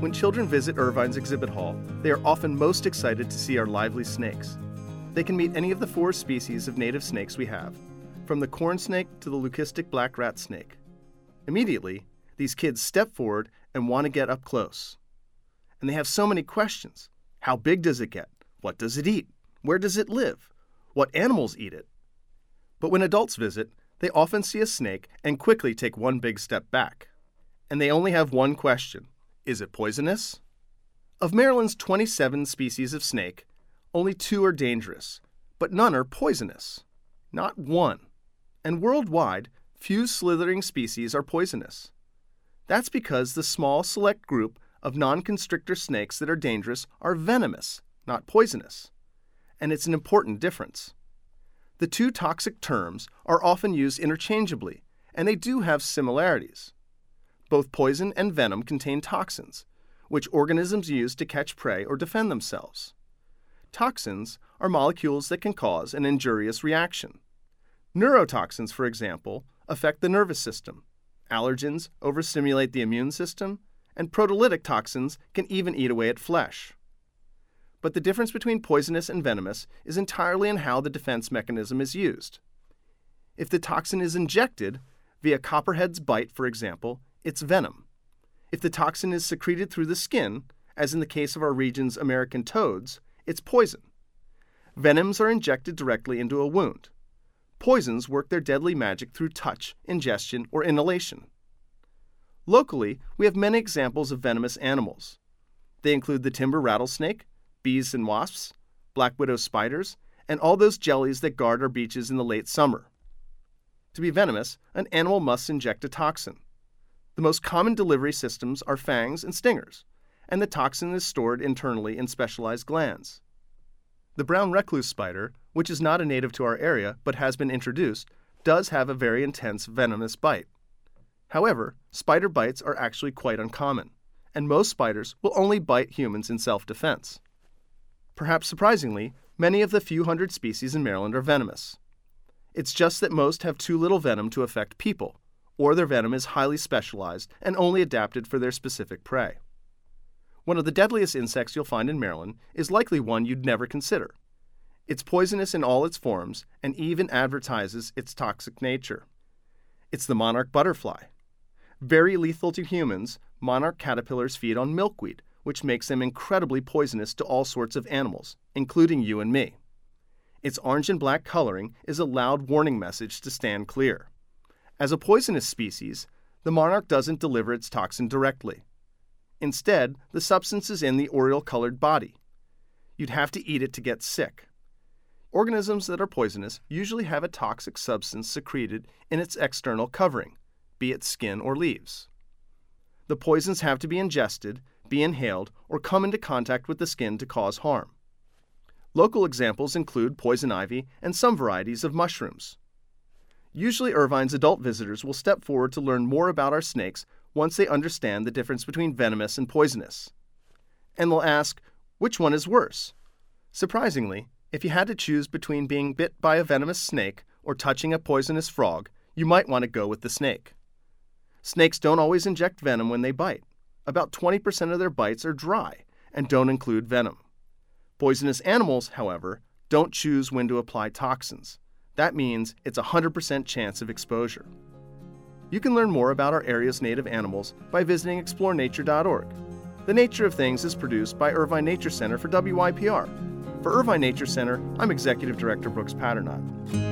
When children visit Irvine's exhibit hall, they are often most excited to see our lively snakes. They can meet any of the 4 species of native snakes we have, from the corn snake to the leucistic black rat snake. Immediately, these kids step forward and want to get up close. And they have so many questions. How big does it get? What does it eat? Where does it live? What animals eat it? But when adults visit, they often see a snake and quickly take one big step back. And they only have one question. Is it poisonous? Of Maryland's 27 species of snake, only 2 are dangerous, but none are poisonous. Not one. And worldwide, few slithering species are poisonous. That's because the small select group of non-constrictor snakes that are dangerous are venomous, not poisonous. And it's an important difference. The 2 toxic terms are often used interchangeably, and they do have similarities. Both poison and venom contain toxins, which organisms use to catch prey or defend themselves. Toxins are molecules that can cause an injurious reaction. Neurotoxins, for example, affect the nervous system. Allergens overstimulate the immune system, and proteolytic toxins can even eat away at flesh. But the difference between poisonous and venomous is entirely in how the defense mechanism is used. If the toxin is injected, via copperhead's bite, for example, it's venom. If the toxin is secreted through the skin, as in the case of our region's American toads, it's poison. Venoms are injected directly into a wound. Poisons work their deadly magic through touch, ingestion, or inhalation. Locally, we have many examples of venomous animals. They include the timber rattlesnake, bees and wasps, black widow spiders, and all those jellies that guard our beaches in the late summer. To be venomous, an animal must inject a toxin. The most common delivery systems are fangs and stingers, and the toxin is stored internally in specialized glands. The brown recluse spider, which is not a native to our area but has been introduced, does have a very intense venomous bite. However, spider bites are actually quite uncommon, and most spiders will only bite humans in self-defense. Perhaps surprisingly, many of the few hundred species in Maryland are venomous. It's just that most have too little venom to affect people, or their venom is highly specialized and only adapted for their specific prey. One of the deadliest insects you'll find in Maryland is likely one you'd never consider. It's poisonous in all its forms and even advertises its toxic nature. It's the monarch butterfly. Very lethal to humans, monarch caterpillars feed on milkweed, which makes them incredibly poisonous to all sorts of animals, including you and me. Its orange and black coloring is a loud warning message to stand clear. As a poisonous species, the monarch doesn't deliver its toxin directly. Instead, the substance is in the oriole-colored body. You'd have to eat it to get sick. Organisms that are poisonous usually have a toxic substance secreted in its external covering, be it skin or leaves. The poisons have to be ingested, be inhaled, or come into contact with the skin to cause harm. Local examples include poison ivy and some varieties of mushrooms. Usually Irvine's adult visitors will step forward to learn more about our snakes once they understand the difference between venomous and poisonous. And they'll ask, which one is worse? Surprisingly, if you had to choose between being bit by a venomous snake or touching a poisonous frog, you might want to go with the snake. Snakes don't always inject venom when they bite. About 20% of their bites are dry and don't include venom. Poisonous animals, however, don't choose when to apply toxins. That means it's a 100% chance of exposure. You can learn more about our area's native animals by visiting explorenature.org. The Nature of Things is produced by Irvine Nature Center for WYPR. For Irvine Nature Center, I'm Executive Director Brooks Patternot.